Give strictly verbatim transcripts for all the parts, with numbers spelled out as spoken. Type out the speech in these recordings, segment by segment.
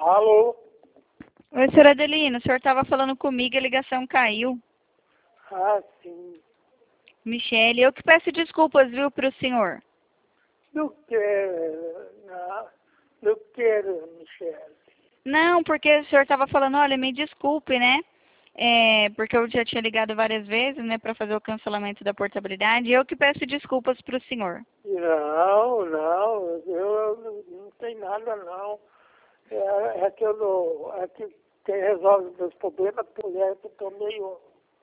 Alô? Oi, senhor Adelino, o senhor estava falando comigo e a ligação caiu. Ah, sim. Michele, eu que peço desculpas, viu, para o senhor. Não quero, não, não quero, Michele. Não, porque o senhor estava falando, olha, me desculpe, né? É, porque eu já tinha ligado várias vezes, né, para fazer o cancelamento da portabilidade. Eu que peço desculpas para o senhor. Não, não, eu não, não tem nada não. É, é que eu não, é que quem resolve os meus problemas, mulher, que eu tô meio,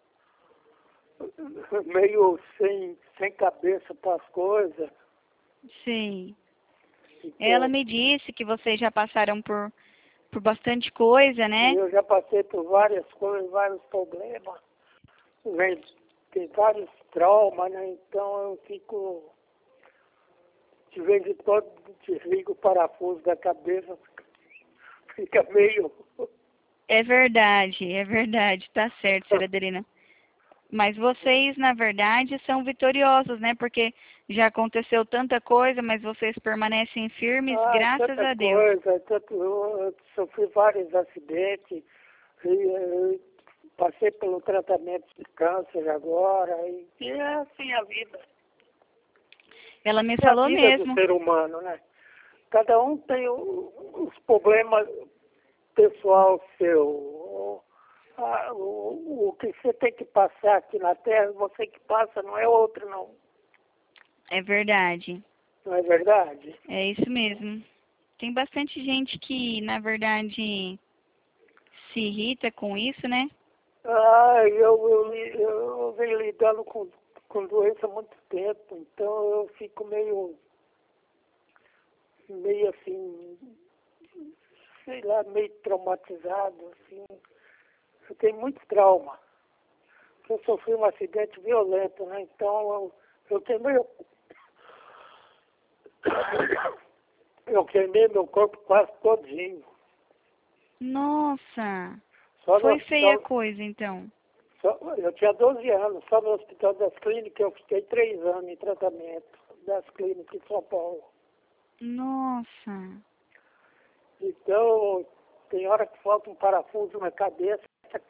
meio sem, sem cabeça para as coisas. Sim. Então, Ela me disse que vocês já passaram por, por bastante coisa, né? eu já passei por várias coisas, vários problemas. Vem- Tem vários traumas, né? Então eu fico, de vez em quando, desligo o parafuso da cabeça, fica meio... É verdade, é verdade, tá certo, senhora Adelina. Mas vocês, na verdade, são vitoriosos, né? Porque já aconteceu tanta coisa, mas vocês permanecem firmes, Ah, graças tanta a Deus. coisa, tanto, eu sofri vários acidentes, e, e, passei pelo tratamento de câncer agora, e, e é assim a vida. Ela me É a falou vida do mesmo. ser humano, né? Cada um tem o- os problemas pessoal seu. O, a- o, o que você tem que passar aqui na Terra, você que passa, não é outro, não. É verdade. Não é verdade? É isso mesmo. Tem bastante gente que, na verdade, se irrita com isso, né? Ah, eu, eu, li- eu venho lidando com, com doença há muito tempo, então eu fico meio, meio assim, sei lá, meio traumatizado, assim. Eu tenho muito trauma. Eu sofri um acidente violento, né? Então eu, eu queimei, eu queimei meu corpo quase todinho. Nossa! Só no Foi feia a hospital, coisa, então. só, eu tinha doze anos, só no Hospital das Clínicas eu fiquei três anos em tratamento das clínicas em São Paulo. Nossa! Então, tem hora que falta um parafuso na cabeça.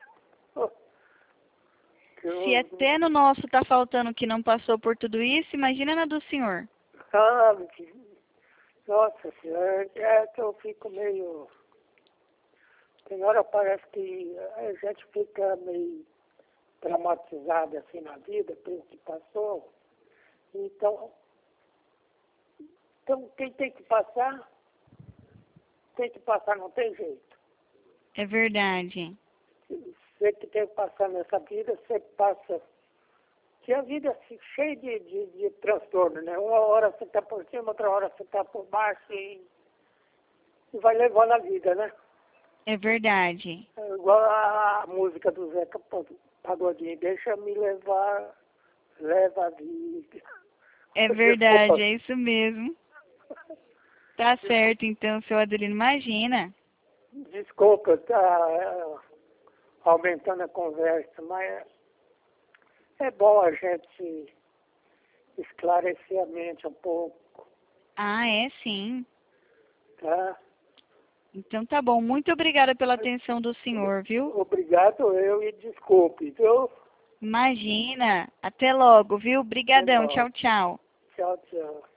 Que Se eu, até no nosso tá faltando que não passou por tudo isso, imagina na do senhor. sabe, que- nossa senhora, é que eu fico meio... Tem hora parece que a gente fica meio traumatizado assim na vida pelo que passou. Então, então quem tem que passar, tem que passar, não tem jeito. É verdade. Você que tem que passar nessa vida, você passa. Que a vida é cheia de, de, de transtorno, né? Uma hora você está por cima, outra hora você está por baixo e, e vai levando a vida, né? É verdade. É igual a, a música do Zeca Pagodinho, deixa me levar, leva a vida. É Desculpa, verdade, é isso mesmo. Tá certo, então, seu Adelino, imagina. desculpa, tá é, aumentando a conversa, mas é bom a gente esclarecer a mente um pouco, Ah, é sim. tá? Então tá bom. Muito obrigada pela atenção do senhor, viu? Obrigado eu e desculpe, viu? Imagina. Até logo, viu? Até Brigadão. logo. Tchau, tchau. Tchau, tchau.